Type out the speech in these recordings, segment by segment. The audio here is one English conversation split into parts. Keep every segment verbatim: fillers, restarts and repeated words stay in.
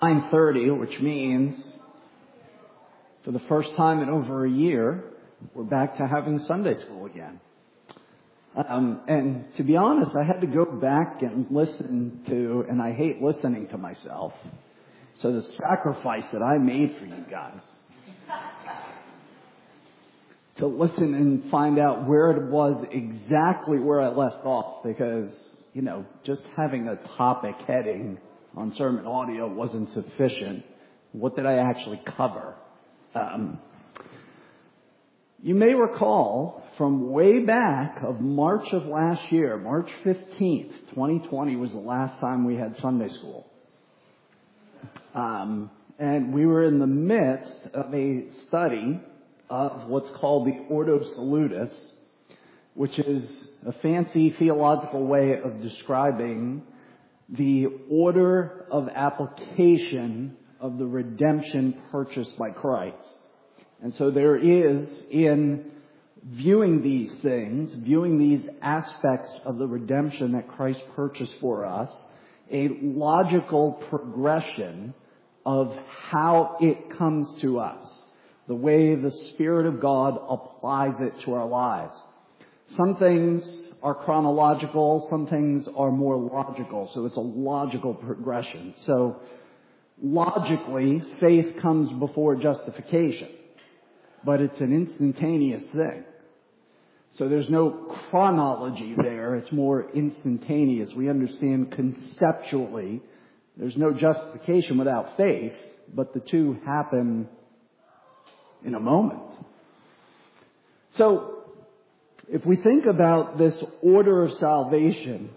nine thirty, which means for the first time in over a year, we're back to having Sunday school again. Um, and to be honest, I had to go back and listen to, and I hate listening to myself, so the sacrifice that I made for you guys, to listen and find out where it was exactly where I left off, because, you know, just having a topic heading on sermon audio wasn't sufficient. What did I actually cover? Um, you may recall from way back of March of last year, March fifteenth, twenty twenty was the last time we had Sunday school. Um, and we were in the midst of a study of what's called the Ordo Salutis, which is a fancy theological way of describing the order of application of the redemption purchased by Christ. And so there is, in viewing these things, viewing these aspects of the redemption that Christ purchased for us, a logical progression of how it comes to us, the way the Spirit of God applies it to our lives. Some things are chronological, some things are more logical, so it's a logical progression. So logically, faith comes before justification, but it's an instantaneous thing. So there's no chronology there, it's more instantaneous. We understand conceptually there's no justification without faith, but the two happen in a moment. So if we think about this order of salvation,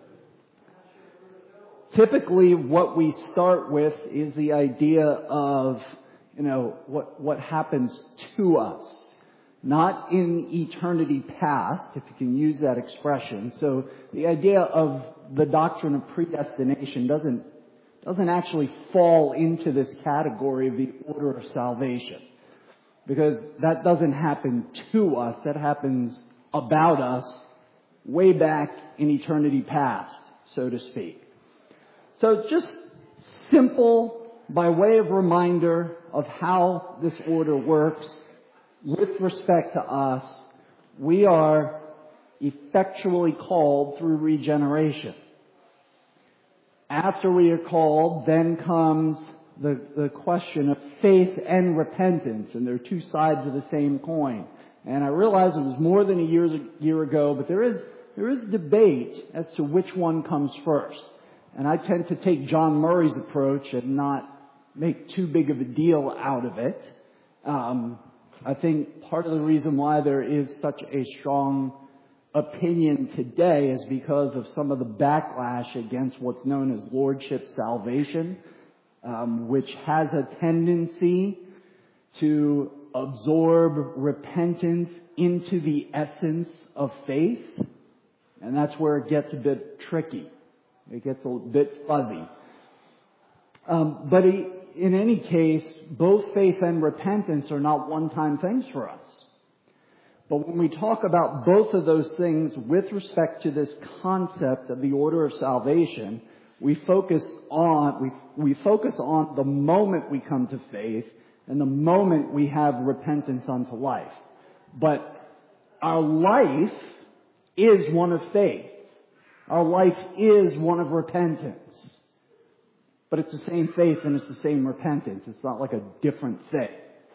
typically what we start with is the idea of, you know, what, what happens to us, not in eternity past, if you can use that expression. So the idea of the doctrine of predestination doesn't, doesn't actually fall into this category of the order of salvation, because that doesn't happen to us, that happens about us way back in eternity past, so to speak. So just simple, by way of reminder of how this order works with respect to us, we are effectually called through regeneration. After we are called, then comes the, the question of faith and repentance, and they're two sides of the same coin. And I realize it was more than a year, a year ago, but there is, there is debate as to which one comes first. And I tend to take John Murray's approach and not make too big of a deal out of it. Um, I think part of the reason why there is such a strong opinion today is because of some of the backlash against what's known as Lordship salvation, um, which has a tendency to absorb repentance into the essence of faith. And that's where it gets a bit tricky. It gets a bit fuzzy. Um, but in any case, both faith and repentance are not one-time things for us. But when we talk about both of those things with respect to this concept of the order of salvation, we focus on, we, we focus on the moment we come to faith and the moment we have repentance unto life. But our life is one of faith. Our life is one of repentance. But it's the same faith and it's the same repentance. It's not like a different thing.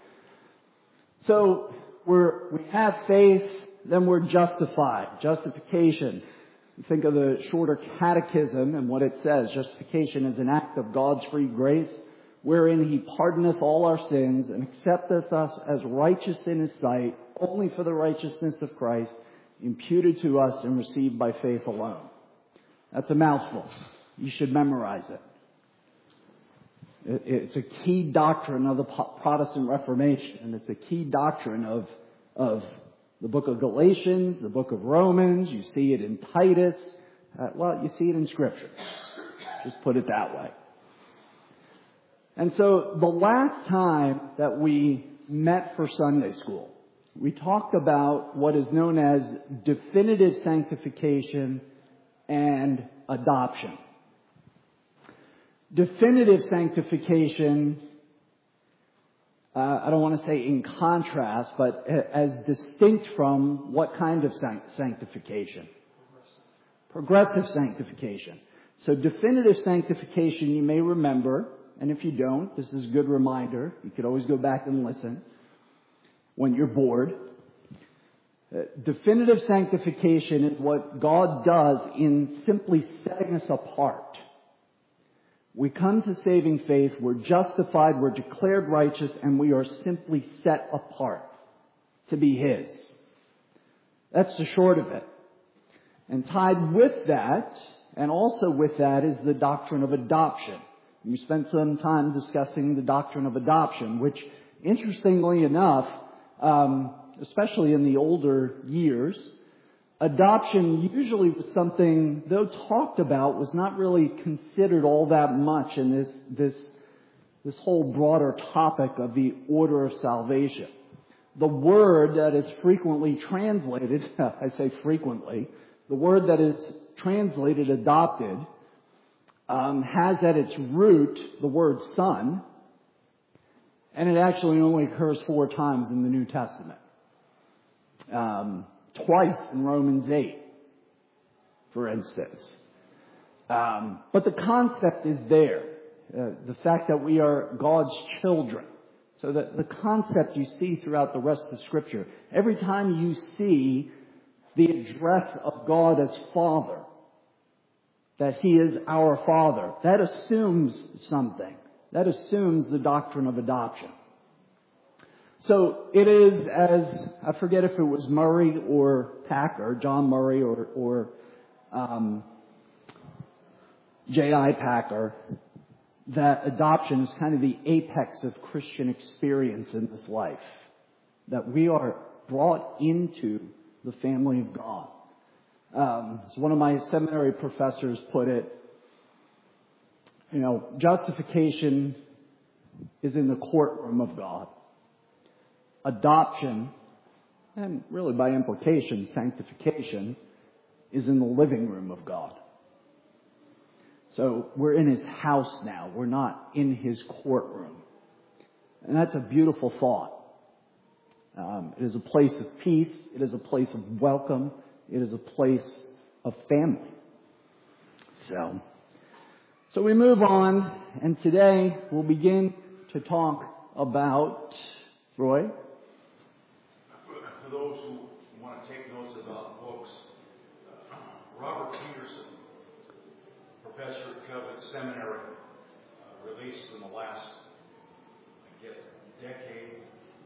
So we're, we have faith, then we're justified. Justification. You think of the shorter catechism and what it says. Justification is an act of God's free grace, wherein He pardoneth all our sins and accepteth us as righteous in His sight, only for the righteousness of Christ, imputed to us and received by faith alone. That's a mouthful. You should memorize it. It's a key doctrine of the Protestant Reformation, and it's a key doctrine of, of the book of Galatians, the book of Romans. You see it in Titus. Uh, well, you see it in Scripture. Just put it that way. And so the last time that we met for Sunday school, we talked about what is known as definitive sanctification and adoption. Definitive sanctification, uh, I don't want to say in contrast, but as distinct from what kind of sanctification? Progressive sanctification. So definitive sanctification, you may remember, and if you don't, this is a good reminder. You could always go back and listen when you're bored. Uh, definitive sanctification is what God does in simply setting us apart. We come to saving faith, we're justified, we're declared righteous, and we are simply set apart to be His. That's the short of it. And tied with that, and also with that, is the doctrine of adoption. We spent some time discussing the doctrine of adoption, which, interestingly enough, um, especially in the older years, adoption usually was something, though talked about, was not really considered all that much in this this this whole broader topic of the order of salvation. The word that is frequently translated, I say frequently, the word that is translated adopted um, has at its root the word son, and it actually only occurs four times in the New Testament. Um, twice in Romans eight, for instance. Um, but the concept is there. Uh, the fact that we are God's children. So that the concept you see throughout the rest of Scripture. Every time you see the address of God as Father, that He is our Father, that assumes something. That assumes the doctrine of adoption. So it is, as I forget if it was Murray or Packer, John Murray or, or um, J I Packer, that adoption is kind of the apex of Christian experience in this life. That we are brought into the family of God. Um, as one of my seminary professors put it, you know, justification is in the courtroom of God. Adoption, and really by implication, sanctification, is in the living room of God. So we're in His house now. We're not in His courtroom. And that's a beautiful thought. Um, it is a place of peace. It is a place of welcome. It is a place of family. So, so we move on, and today we'll begin to talk about, Roy? For those who want to take notes about books, uh, Robert Peterson, professor at Covenant Seminary, uh, released in the last, I guess, decade,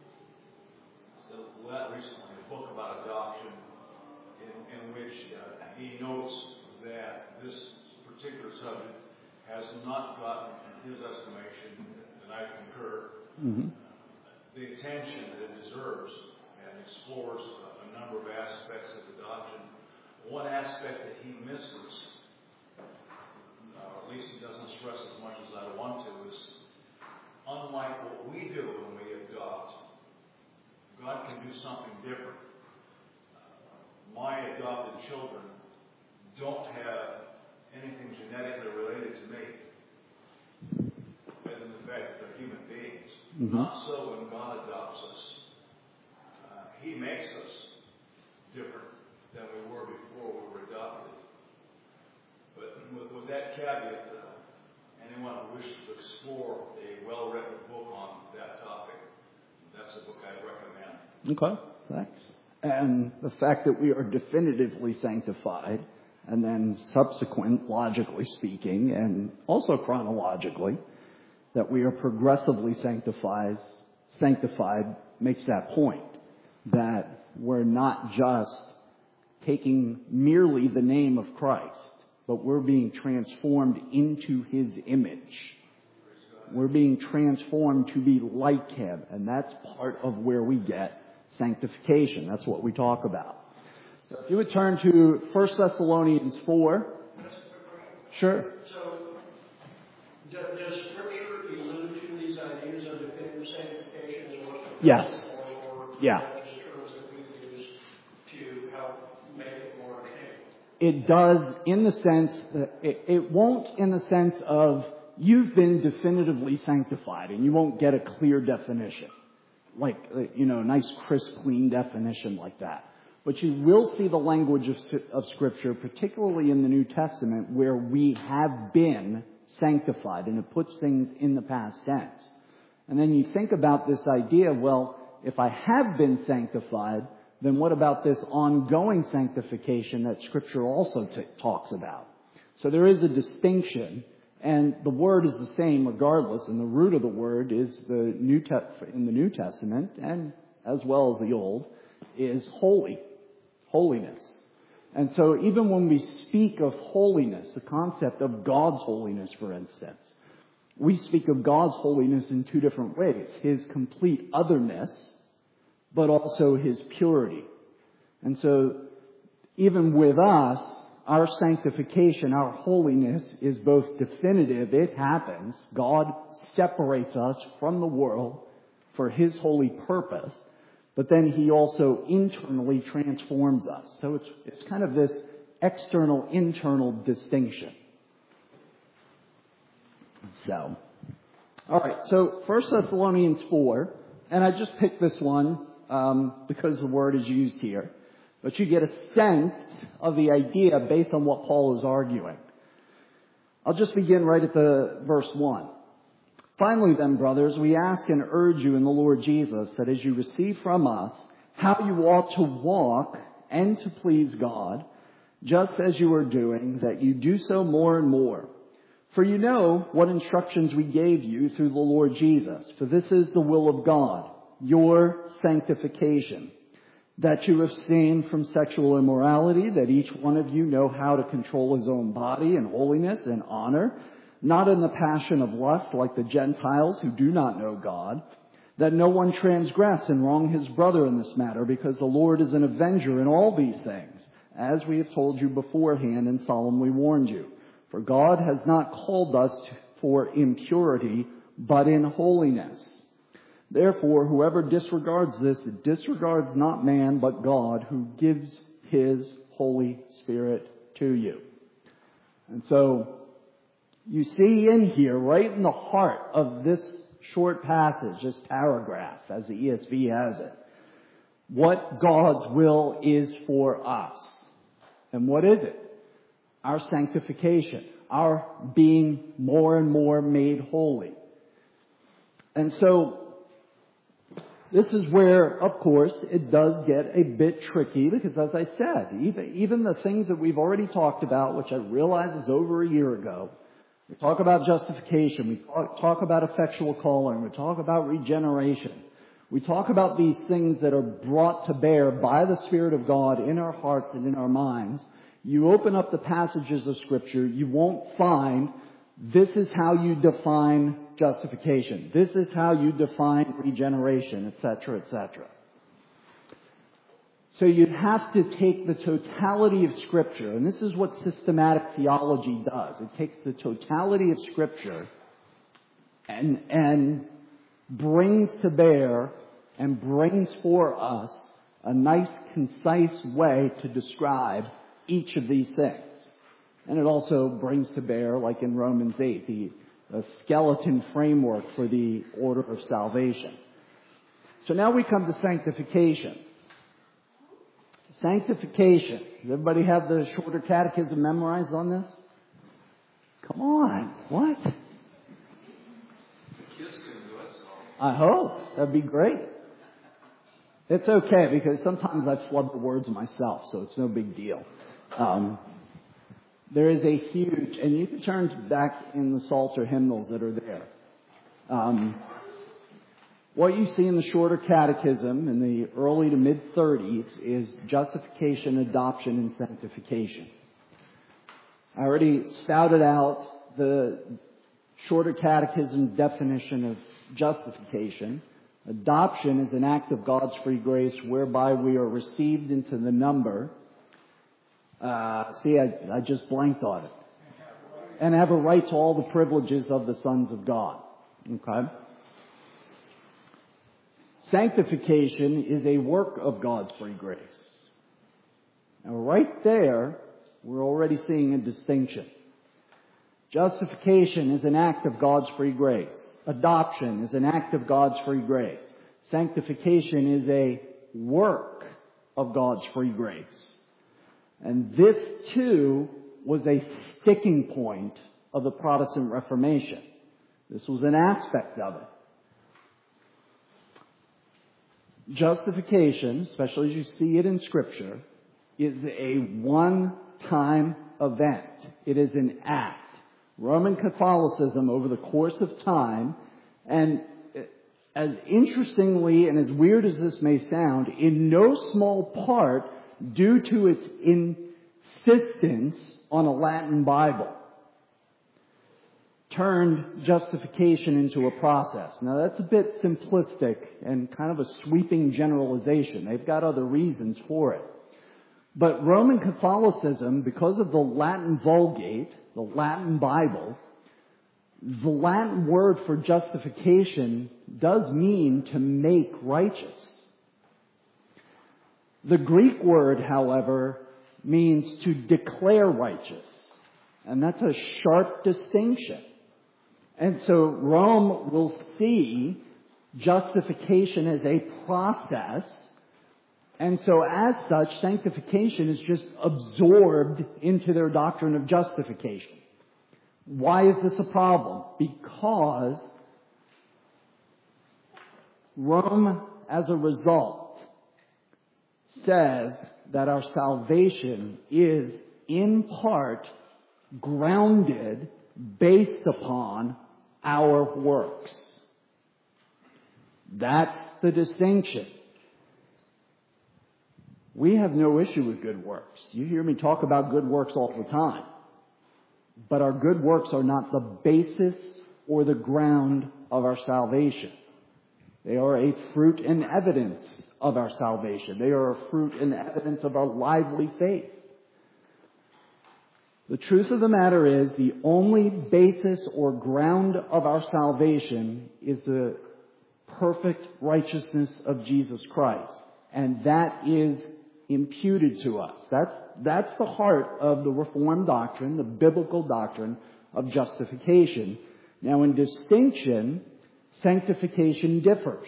so recently, a book about adoption, in, in which uh, he notes that this particular subject has not gotten, in his estimation, and I concur, mm-hmm. uh, the attention that it deserves, and explores a, a number of aspects of adoption. One aspect that he misses, uh, or at least he doesn't stress as much as I want to, is unlike what we do when we adopt, God can do something different. Uh, my adopted children don't have anything genetically related to me, other than the fact that they're human beings. Mm-hmm. Not so when God adopts us. Uh, he makes us different than we were before we were adopted. But with, with that caveat, uh, anyone who wishes to explore a well-written book on that topic, that's a book I'd recommend. Okay, thanks. And the fact that we are definitively sanctified, and then subsequent, logically speaking, and also chronologically, that we are progressively sanctified, sanctified makes that point. That we're not just taking merely the name of Christ, but we're being transformed into His image. We're being transformed to be like Him, and that's part of where we get sanctification. That's what we talk about. So if you would turn to First Thessalonians four. Sure. So, does, does Scripture allude to these ideas of definitive sanctification as well? Yes. Or, or yeah. just terms that we use to help make it more understandable? It does in the sense, that it, it won't in the sense of you've been definitively sanctified, and you won't get a clear definition, like, you know, a nice, crisp, clean definition like that. But you will see the language of, of Scripture, particularly in the New Testament, where we have been sanctified, and it puts things in the past tense. And then you think about this idea, well, if I have been sanctified, then what about this ongoing sanctification that Scripture also t- talks about? So there is a distinction, and the word is the same regardless, and the root of the word is the New Te- in the New Testament, and as well as the Old, is holy, holiness. And so even when we speak of holiness, the concept of God's holiness, for instance, we speak of God's holiness in two different ways. His complete otherness, but also His purity. And so even with us, our sanctification, our holiness is both definitive. It happens. God separates us from the world for His holy purpose. But then He also internally transforms us. So it's, it's kind of this external, internal distinction. So, all right. So First Thessalonians four, and I just picked this one um, because the word is used here. But you get a sense of the idea based on what Paul is arguing. I'll just begin right at the verse one. Finally then, brothers, we ask and urge you in the Lord Jesus that as you receive from us how you ought to walk and to please God, just as you are doing, that you do so more and more. For you know what instructions we gave you through the Lord Jesus. For this is the will of God, your sanctification, that you abstain from sexual immorality, that each one of you know how to control his own body in holiness and honor, not in the passion of lust like the Gentiles who do not know God, that no one transgress and wrong his brother in this matter, because the Lord is an avenger in all these things, as we have told you beforehand and solemnly warned you. For God has not called us for impurity, but in holiness. Therefore, whoever disregards this, disregards not man, but God, who gives His Holy Spirit to you. And so, you see in here, right in the heart of this short passage, this paragraph, as the E S V has it, what God's will is for us. And what is it? Our sanctification, our being more and more made holy. And so, this is where, of course, it does get a bit tricky because, as I said, even, even the things that we've already talked about, which I realize is over a year ago, we talk about justification, we talk, talk about effectual calling, we talk about regeneration, we talk about these things that are brought to bear by the Spirit of God in our hearts and in our minds. You open up the passages of Scripture, you won't find this is how you define justification. This is how you define regeneration, et cetera, et cetera. So you'd have to take the totality of Scripture, and this is what systematic theology does. It takes the totality of Scripture and, and brings to bear and brings for us a nice, concise way to describe each of these things. And it also brings to bear, like in Romans eight, the, the skeleton framework for the order of salvation. So now we come to sanctification. Sanctification. Does everybody have the shorter catechism memorized on this? Come on. What? The kids can do it, so. I hope. That'd be great. It's okay because sometimes I flub the words myself, so it's no big deal. Um, there is a huge, and you can turn back in the Psalter hymnals that are there. Um, what you see in the shorter catechism in the early to mid thirties is justification, adoption, and sanctification. I already spouted out the shorter catechism definition of justification. Adoption is an act of God's free grace whereby we are received into the number. Uh, see, I, I just blanked on it. And have a right to all the privileges of the sons of God. Okay? Sanctification is a work of God's free grace. Now, right there, we're already seeing a distinction. Justification is an act of God's free grace. Adoption is an act of God's free grace. Sanctification is a work of God's free grace. And this, too, was a sticking point of the Protestant Reformation. This was an aspect of it. Justification, especially as you see it in Scripture, is a one-time event. It is an act. Roman Catholicism, over the course of time, and as interestingly and as weird as this may sound, in no small part due to its insistence on a Latin Bible, turned justification into a process. Now that's a bit simplistic and kind of a sweeping generalization. They've got other reasons for it. But Roman Catholicism, because of the Latin Vulgate, the Latin Bible, the Latin word for justification does mean to make righteous. The Greek word, however, means to declare righteous. And that's a sharp distinction. And so Rome will see justification as a process. And so as such, sanctification is just absorbed into their doctrine of justification. Why is this a problem? Because Rome, as a result, says that our salvation is in part grounded based upon our works. That's the distinction. We have no issue with good works. You hear me talk about good works all the time. But our good works are not the basis or the ground of our salvation. They are a fruit and evidence of our salvation. They are a fruit and evidence of our lively faith. The truth of the matter is, the only basis or ground of our salvation is the perfect righteousness of Jesus Christ. And that is imputed to us. That's, that's the heart of the Reformed doctrine, the biblical doctrine of justification. Now, in distinction, sanctification differs.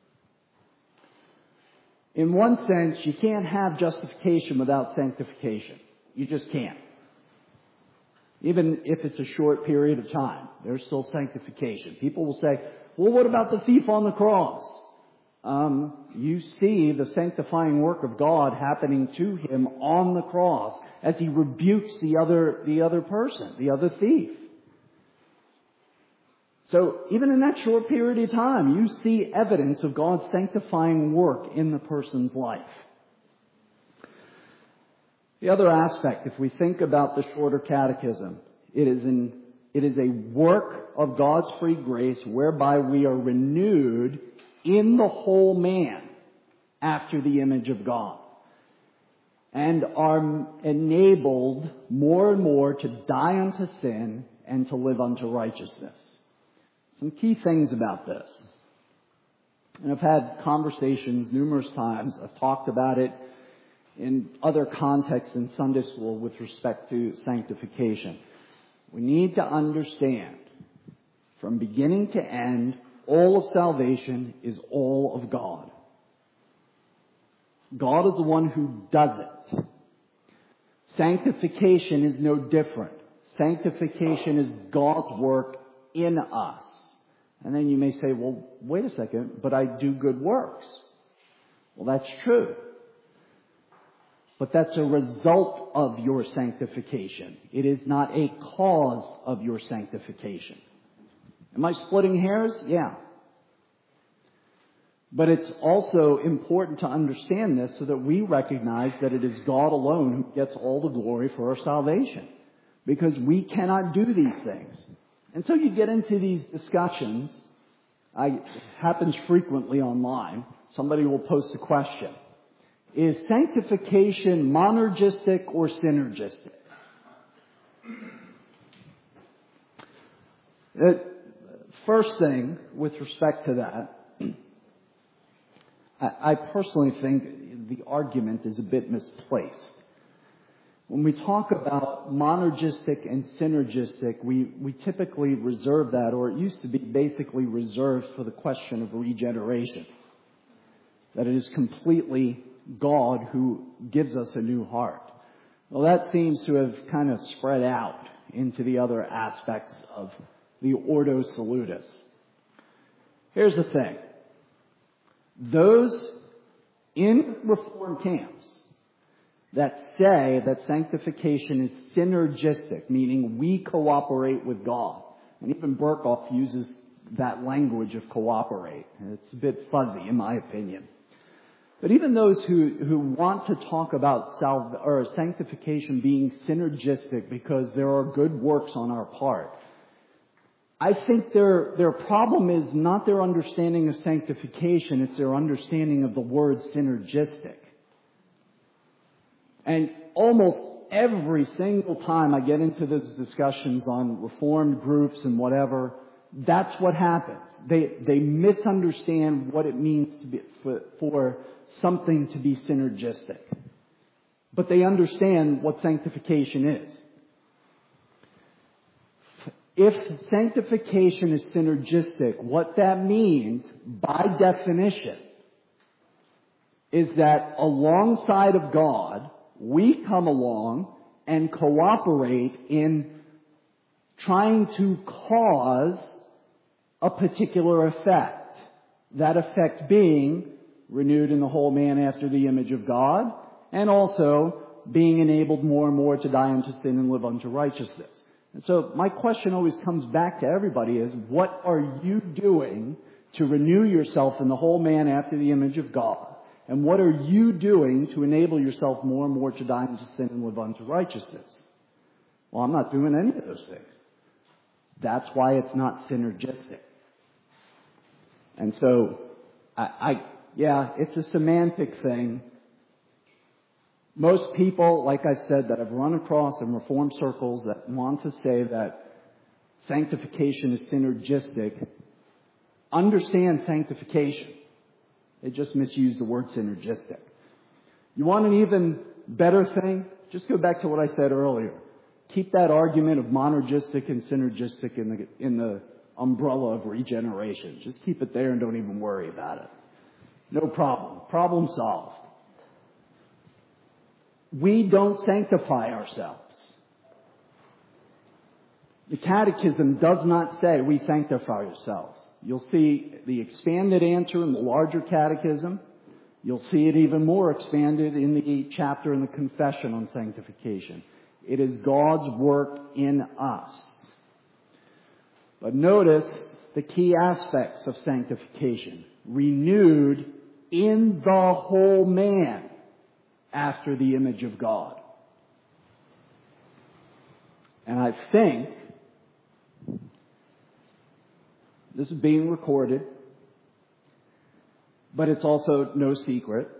In one sense, you can't have justification without sanctification. You just can't. Even if it's a short period of time, there's still sanctification. People will say, well, what about the thief on the cross? Um, you see the sanctifying work of God happening to him on the cross as he rebukes the other, the other person, the other thief. So even in that short period of time, you see evidence of God's sanctifying work in the person's life. The other aspect, if we think about the shorter catechism, it is an, it is a work of God's free grace whereby we are renewed in the whole man after the image of God, and are enabled more and more to die unto sin and to live unto righteousness. Some key things about this. And I've had conversations numerous times. I've talked about it in other contexts in Sunday school with respect to sanctification. We need to understand, from beginning to end, all of salvation is all of God. God is the one who does it. Sanctification is no different. Sanctification is God's work in us. And then you may say, well, wait a second, but I do good works. Well, that's true. But that's a result of your sanctification. It is not a cause of your sanctification. Am I splitting hairs? Yeah. But it's also important to understand this so that we recognize that it is God alone who gets all the glory for our salvation. Because we cannot do these things. And so you get into these discussions. I, it happens frequently online. Somebody will post a question. Is sanctification monergistic or synergistic? The first thing with respect to that, I, I personally think the argument is a bit misplaced. When we talk about monergistic and synergistic, we, we typically reserve that, or it used to be basically reserved for the question of regeneration. That it is completely God who gives us a new heart. Well, that seems to have kind of spread out into the other aspects of the Ordo Salutis. Here's the thing. Those in Reformed camps that say that sanctification is synergistic, meaning we cooperate with God. And even Berkhoff uses that language of cooperate. It's a bit fuzzy, in my opinion. But even those who, who want to talk about salve, or sanctification being synergistic because there are good works on our part, I think their, their problem is not their understanding of sanctification, it's their understanding of the word synergistic. And almost every single time I get into those discussions on Reformed groups and whatever, that's what happens. They, they misunderstand what it means to be, for, for something to be synergistic. But they understand what sanctification is. If sanctification is synergistic, what that means, by definition, is that alongside of God, we come along and cooperate in trying to cause a particular effect. That effect being renewed in the whole man after the image of God, and also being enabled more and more to die unto sin and live unto righteousness. And so my question always comes back to everybody is, what are you doing to renew yourself in the whole man after the image of God? And what are you doing to enable yourself more and more to die unto sin and live unto righteousness? Well, I'm not doing any of those things. That's why it's not synergistic. And so, I, I yeah, it's a semantic thing. Most people, like I said, that I've run across in Reformed circles that want to say that sanctification is synergistic, understand sanctification. They just misuse the word synergistic. You want an even better thing? Just go back to what I said earlier. Keep that argument of monergistic and synergistic in the, in the umbrella of regeneration. Just keep it there and don't even worry about it. No problem. Problem solved. We don't sanctify ourselves. The Catechism does not say we sanctify ourselves. You'll see the expanded answer in the larger Catechism. You'll see it even more expanded in the chapter in the Confession on sanctification. It is God's work in us. But notice the key aspects of sanctification. Renewed in the whole man after the image of God. And I think this is being recorded, but it's also no secret.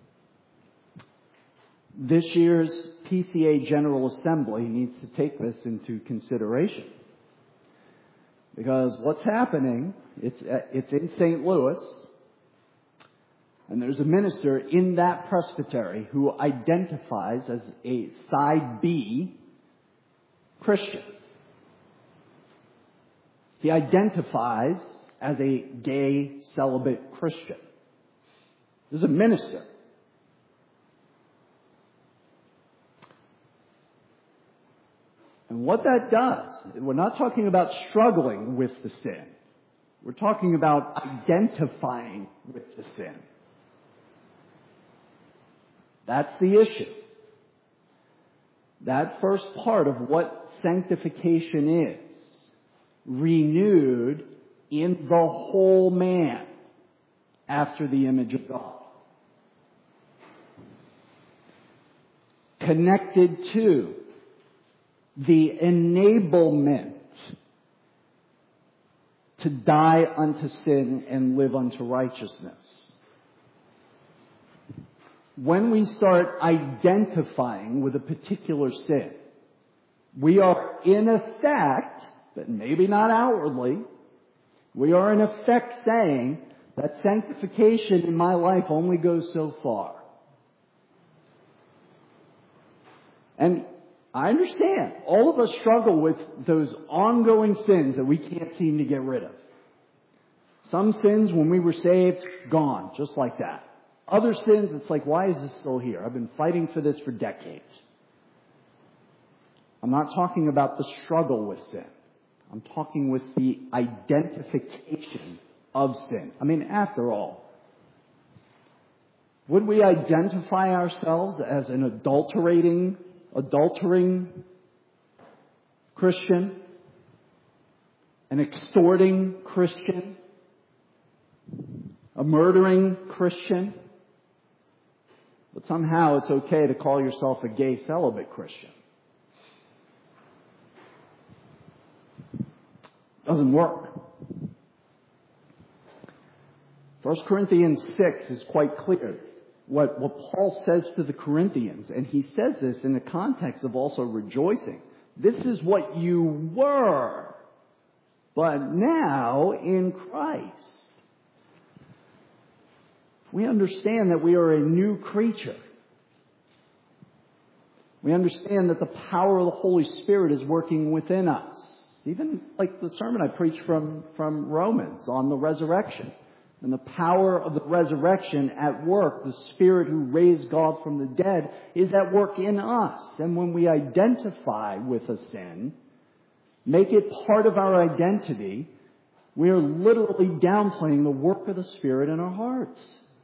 This year's P C A General Assembly needs to take this into consideration. Because what's happening, it's, it's in Saint Louis, and there's a minister in that presbytery who identifies as a side B Christian. He identifies as a gay celibate Christian. This is a minister. And what that does, we're not talking about struggling with the sin. We're talking about identifying with the sin. That's the issue. That first part of what sanctification is. Renewed in the whole man after the image of God. Connected to the enablement to die unto sin and live unto righteousness. When we start identifying with a particular sin, we are in effect, but maybe not outwardly, we are in effect saying that sanctification in my life only goes so far. And I understand. All of us struggle with those ongoing sins that we can't seem to get rid of. Some sins, when we were saved, gone, just like that. Other sins, it's like, why is this still here? I've been fighting for this for decades. I'm not talking about the struggle with sin. I'm talking with the identification of sin. I mean, after all, would we identify ourselves as an adulterating, adultering Christian? An extorting Christian? A murdering Christian? But somehow it's okay to call yourself a gay celibate Christian. Doesn't work. First Corinthians six is quite clear. What, what Paul says to the Corinthians, and he says this in the context of also rejoicing. This is what you were, but now in Christ. We understand that we are a new creature. We understand that the power of the Holy Spirit is working within us. Even like the sermon I preached from, from Romans on the resurrection. And the power of the resurrection at work, the Spirit who raised God from the dead, is at work in us. And when we identify with a sin, make it part of our identity, we are literally downplaying the work of the Spirit in our hearts.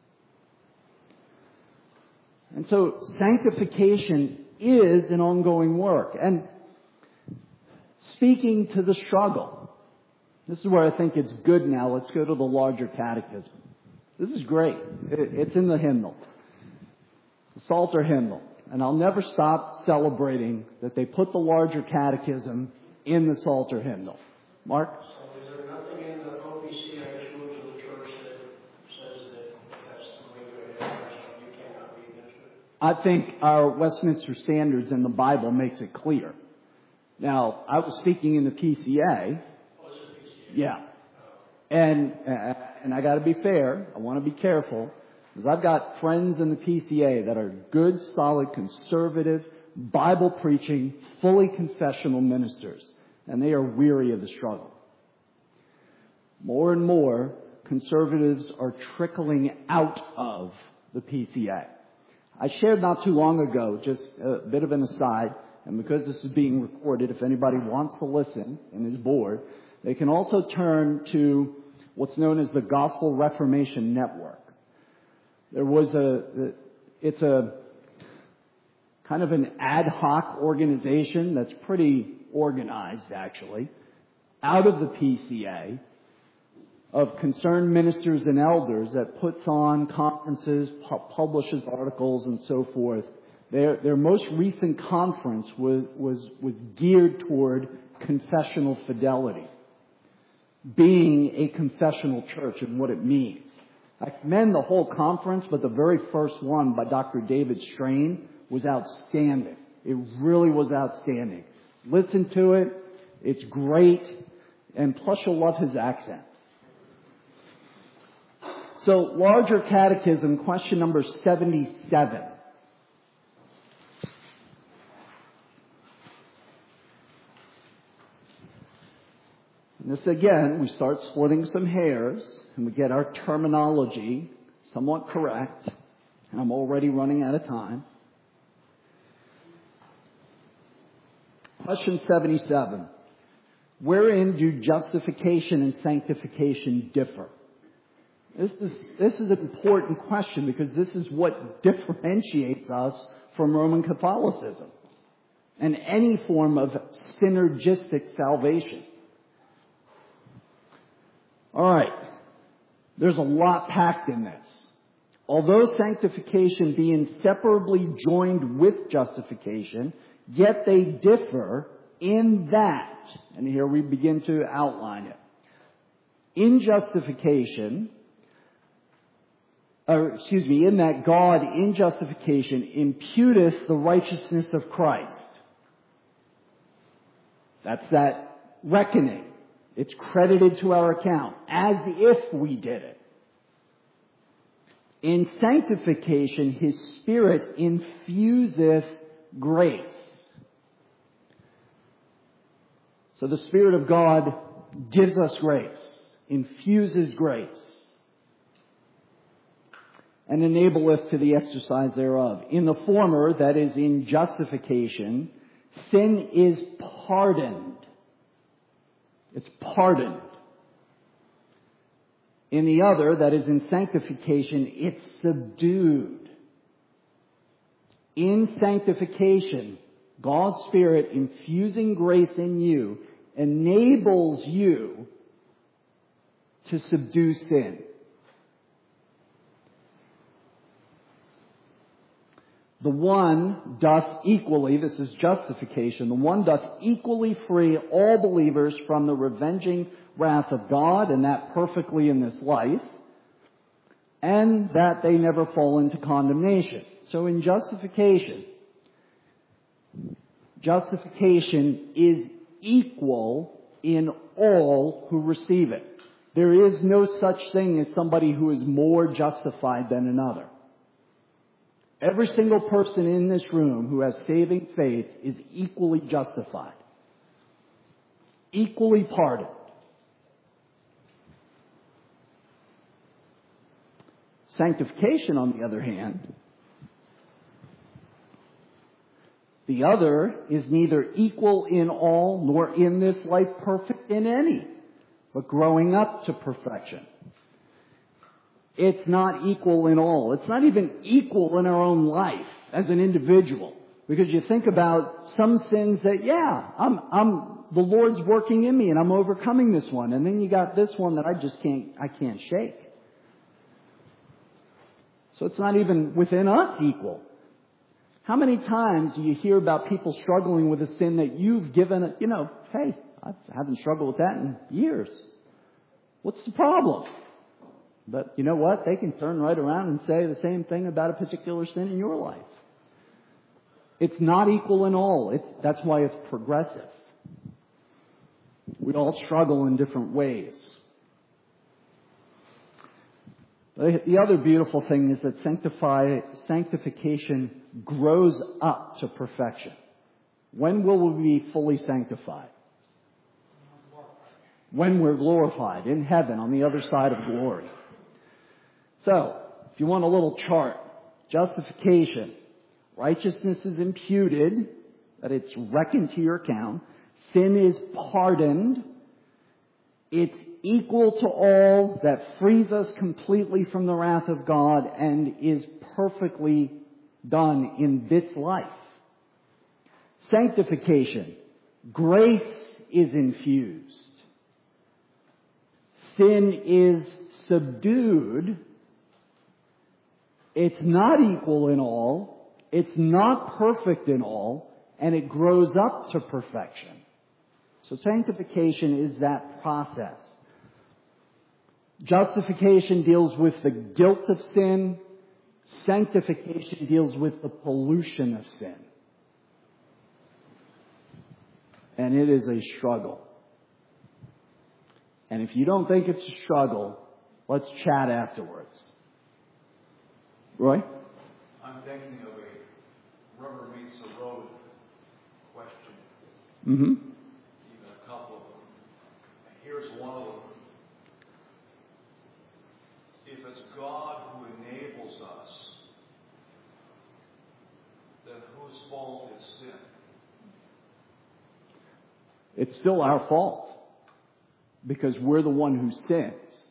And so sanctification is an ongoing work. And speaking to the struggle, this is where I think it's good now. Let's go to the larger catechism. This is great. It's in the hymnal. The Psalter hymnal. And I'll never stop celebrating that they put the larger catechism in the Psalter hymnal. Mark? So is there nothing in the O P C, I guess, rules of the church that says that that's the way to address it, you cannot be against it? I think our Westminster Standards in the Bible makes it clear. Now, I was speaking in the P C A. Yeah. And, uh, and I gotta be fair. I want to be careful. Because I've got friends in the P C A that are good, solid, conservative, Bible preaching, fully confessional ministers. And they are weary of the struggle. More and more, conservatives are trickling out of the P C A. I shared not too long ago, just a bit of an aside, and because this is being recorded, if anybody wants to listen and is bored, they can also turn to what's known as the Gospel Reformation Network. There was a, it's a kind of an ad hoc organization that's pretty organized, actually, out of the P C A, of concerned ministers and elders that puts on conferences, pu- publishes articles, and so forth. Their, their most recent conference was, was, was geared toward confessional fidelity, being a confessional church and what it means. I commend the whole conference, but the very first one by Doctor David Strain was outstanding. It really was outstanding. Listen to it. It's great. And plus you'll love his accent. So, larger catechism, question number seventy-seven. And this again, we start splitting some hairs and we get our terminology somewhat correct. And I'm already running out of time. Question seventy-seven. Wherein do justification and sanctification differ? This is, this is an important question because this is what differentiates us from Roman Catholicism and any form of synergistic salvation. All right. There's a lot packed in this. Although sanctification be inseparably joined with justification, yet they differ in that, and here we begin to outline it. In justification, or excuse me, in that God in justification imputeth the righteousness of Christ. That's that reckoning. It's credited to our account as if we did it. In sanctification, His Spirit infuseth grace. So the Spirit of God gives us grace, infuses grace, and enableth to the exercise thereof. In the former, that is in justification, sin is pardoned. It's pardoned. In the other, that is in sanctification, it's subdued. In sanctification, God's Spirit infusing grace in you enables you to subdue sin. The one doth equally, this is justification, the one doth equally free all believers from the revenging wrath of God, and that perfectly in this life, and that they never fall into condemnation. So in justification, justification is equal in all who receive it. There is no such thing as somebody who is more justified than another. Every single person in this room who has saving faith is equally justified, equally pardoned. Sanctification, on the other hand, the other is neither equal in all nor in this life perfect in any, but growing up to perfection. It's not equal in all. It's not even equal in our own life as an individual. Because you think about some sins that, yeah, I'm, I'm, the Lord's working in me and I'm overcoming this one. And then you got this one that I just can't, I can't shake. So it's not even within us equal. How many times do you hear about people struggling with a sin that you've given, you know, hey, I haven't struggled with that in years. What's the problem? But you know what? They can turn right around and say the same thing about a particular sin in your life. It's not equal in all. It's, that's why it's progressive. We all struggle in different ways. The other beautiful thing is that sanctify, sanctification grows up to perfection. When will we be fully sanctified? When we're glorified in heaven on the other side of glory. So, if you want a little chart, justification, righteousness is imputed, that it's reckoned to your account. Sin is pardoned. It's equal to all, that frees us completely from the wrath of God and is perfectly done in this life. Sanctification, grace is infused. Sin is subdued. It's not equal in all. It's not perfect in all. And it grows up to perfection. So sanctification is that process. Justification deals with the guilt of sin. Sanctification deals with the pollution of sin. And it is a struggle. And if you don't think it's a struggle, let's chat afterwards. Roy? I'm thinking of a rubber meets the road question. Mm-hmm. Even a couple of them. Here's one of them. If it's God who enables us, then whose fault is sin? It's still our fault. Because we're the one who sins.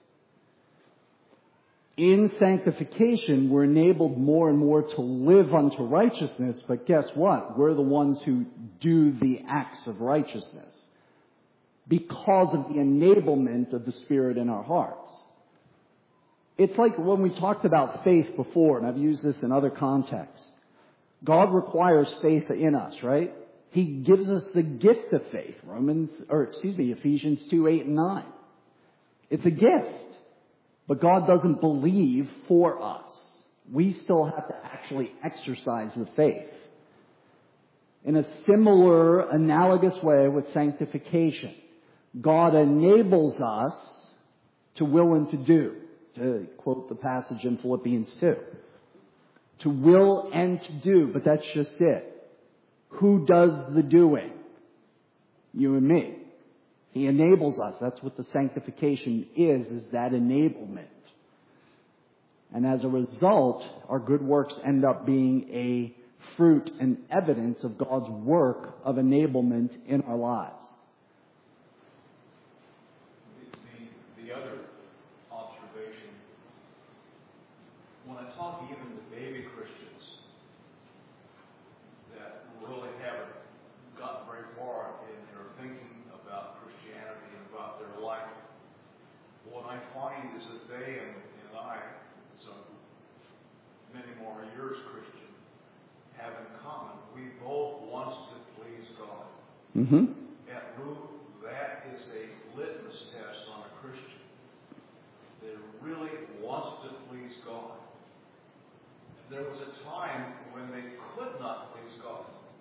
In sanctification, we're enabled more and more to live unto righteousness, but guess what? We're the ones who do the acts of righteousness because of the enablement of the Spirit in our hearts. It's like when we talked about faith before, and I've used this in other contexts. God requires faith in us, right? He gives us the gift of faith, Romans, or excuse me, Ephesians two, eight, and nine. It's a gift. But God doesn't believe for us. We still have to actually exercise the faith. In a similar, analogous way with sanctification, God enables us to will and to do. To quote the passage in Philippians two. To will and to do, but that's just it. Who does the doing? You and me. He enables us. That's what the sanctification is, is that enablement. And as a result, our good works end up being a fruit and evidence of God's work of enablement in our lives. The, the other observation, when I talk even to baby Christians that really haven't gotten very far in their thinking about Christianity and about their life, what I find is that they and, and I, so many more years Christian, have in common, we both want to please God. Mm-hmm. At root, that is a litmus test on a Christian. They really want to please God. There was a time when they could not please God.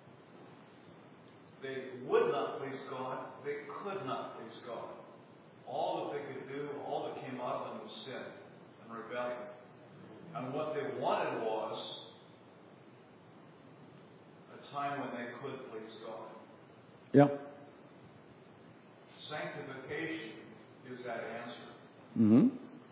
They would not please God. They could not please God. All that they could do, all that came out of them was sin and rebellion. And what they wanted was a time when they could please God. Yep. Sanctification is that answer. Mm-hmm.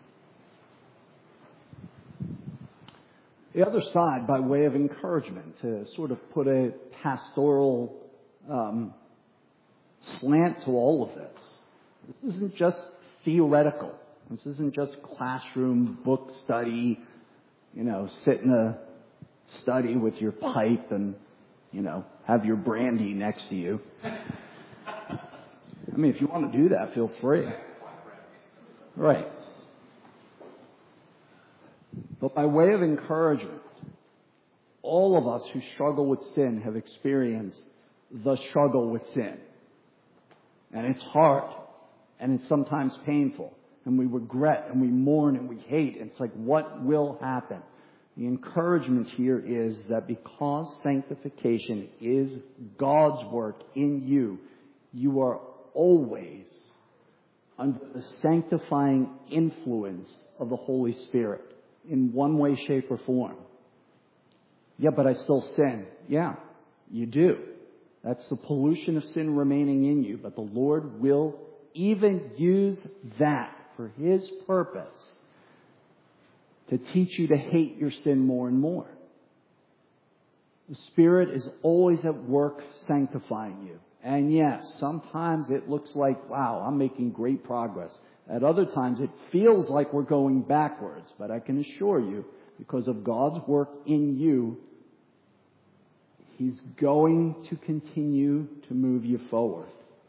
The other side, by way of encouragement, to sort of put a pastoral um, slant to all of this. This isn't just theoretical. This isn't just classroom book study, you know, sit in a study with your pipe and, you know, have your brandy next to you. I mean, if you want to do that, feel free. Right. But by way of encouragement, all of us who struggle with sin have experienced the struggle with sin. And it's hard. And it's sometimes painful. And we regret and we mourn and we hate. And it's like, what will happen? The encouragement here is that because sanctification is God's work in you, you are always under the sanctifying influence of the Holy Spirit in one way, shape, or form. Yeah, but I still sin. Yeah, you do. That's the pollution of sin remaining in you. But the Lord will even use that for His purpose to teach you to hate your sin more and more. The Spirit is always at work sanctifying you. And yes, sometimes it looks like, wow, I'm making great progress. At other times it feels like we're going backwards. But I can assure you, because of God's work in you, He's going to continue to move you forward.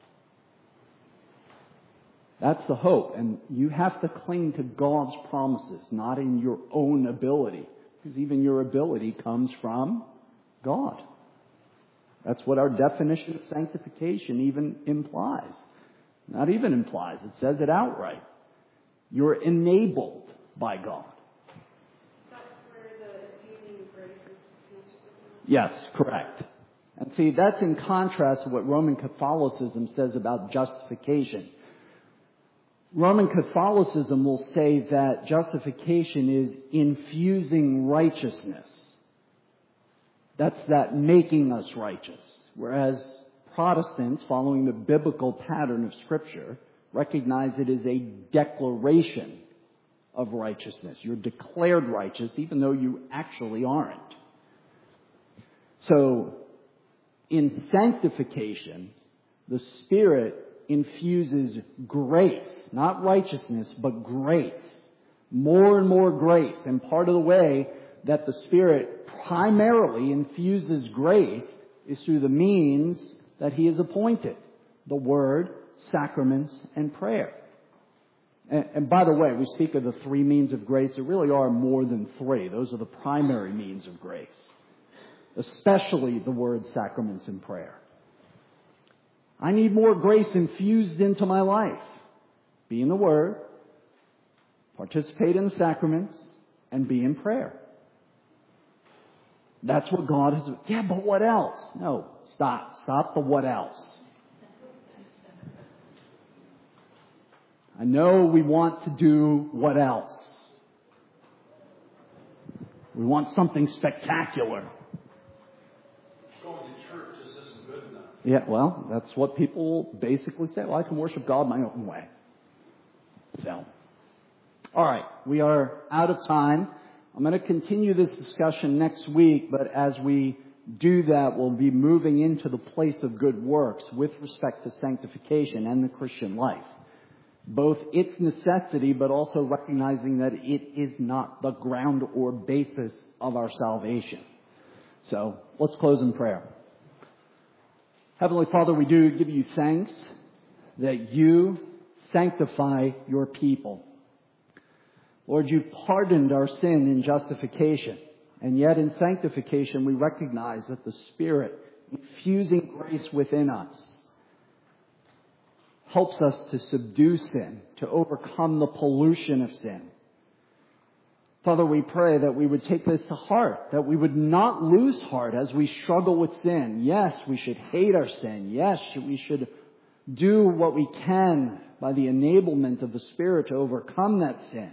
That's the hope. And you have to cling to God's promises, not in your own ability. Because even your ability comes from God. That's what our definition of sanctification even implies. Not even implies, it says it outright. You're enabled by God. That's where the using grace is connected. Yes, correct. And see, that's in contrast to what Roman Catholicism says about justification. Roman Catholicism will say that justification is infusing righteousness. That's that making us righteous. Whereas Protestants, following the biblical pattern of Scripture, recognize it as a declaration of righteousness. You're declared righteous even though you actually aren't. So, in sanctification, the Spirit infuses grace, not righteousness, but grace. More and more grace. And part of the way that the Spirit primarily infuses grace is through the means that He has appointed. The Word, sacraments, and prayer. And, and by the way, we speak of the three means of grace. There really are more than three. Those are the primary means of grace. Especially the Word, sacraments, and prayer. I need more grace infused into my life. Be in the Word, participate in the sacraments, and be in prayer. That's what God has... Yeah, but what else? No, stop. Stop the what else. I know we want to do what else. We want something spectacular. Going to church just isn't good enough. Yeah, well, that's what people basically say. Well, I can worship God my own way. So, all right, we are out of time. I'm going to continue this discussion next week, but as we do that, we'll be moving into the place of good works with respect to sanctification and the Christian life. Both its necessity, but also recognizing that it is not the ground or basis of our salvation. So, let's close in prayer. Heavenly Father, we do give you thanks that you sanctify your people. Lord, you pardoned our sin in justification. And yet in sanctification, we recognize that the Spirit, infusing grace within us, helps us to subdue sin, to overcome the pollution of sin. Father, we pray that we would take this to heart, that we would not lose heart as we struggle with sin. Yes, we should hate our sin. Yes, we should do what we can by the enablement of the Spirit to overcome that sin.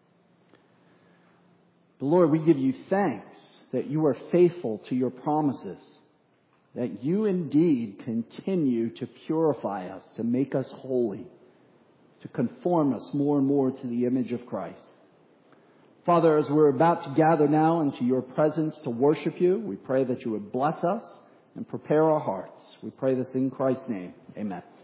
But Lord, we give you thanks that you are faithful to your promises, that you indeed continue to purify us, to make us holy, to conform us more and more to the image of Christ. Father, as we're about to gather now into your presence to worship you, we pray that you would bless us and prepare our hearts. We pray this in Christ's name. Amen.